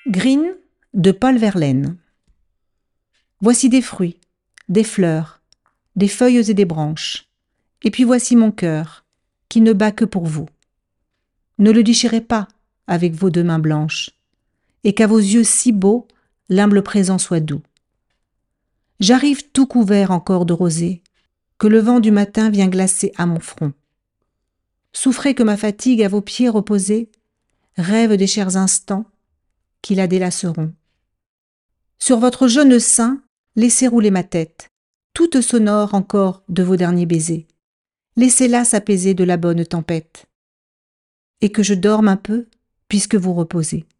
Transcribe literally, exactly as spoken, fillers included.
Green de Paul Verlaine. Voici des fruits, des fleurs, des feuilles et des branches, et puis voici mon cœur, qui ne bat que pour vous. Ne le déchirez pas avec vos deux mains blanches, et qu'à vos yeux si beaux, l'humble présent soit doux. J'arrive tout couvert encore de rosée, que le vent du matin vient glacer à mon front. Souffrez que ma fatigue à vos pieds reposés rêve des chers instants qui la délaceront. Sur votre jeune sein, laissez rouler ma tête, toute sonore encore de vos derniers baisers. Laissez-la s'apaiser de la bonne tempête. Et que je dorme un peu, puisque vous reposez.